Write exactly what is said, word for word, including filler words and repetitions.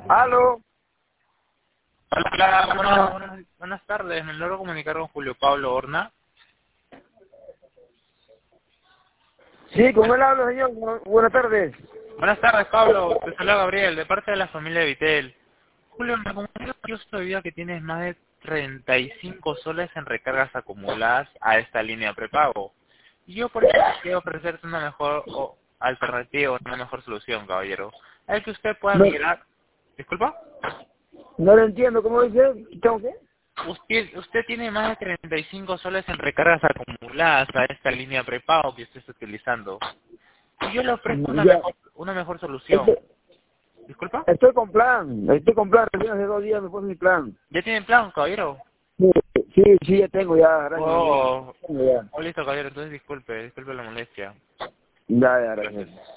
¿Aló? Hola, buenas, buenas, buenas tardes. Me logro comunicar con Julio Pablo Horna. Sí, con él hablo, señor. Bu- Buenas tardes. Buenas tardes, Pablo. Te saluda Gabriel, de parte de la familia Vitel. Julio, me comunico que yo sabía que tienes más de treinta y cinco soles en recargas acumuladas a esta línea prepago. Y yo por eso quiero ofrecerte una mejor o, alternativa, una mejor solución, caballero. Es que usted pueda No, migrar... ¿Disculpa? no lo entiendo. ¿Cómo dice? ¿Tengo qué? Usted, usted tiene más de treinta y cinco soles en recargas acumuladas a esta línea prepago que usted está utilizando. Y yo le ofrezco una Ya. mejor, una mejor solución. Estoy, ¿Disculpa? estoy con plan. Estoy con plan. Recién hace dos días me puse mi plan. ¿Ya tiene plan, caballero? Sí, sí, sí, ya tengo ya. Gracias, amigo. Oh, Tengo ya. oh, listo, caballero. Entonces disculpe, disculpe la molestia. Ya, ya, gracias.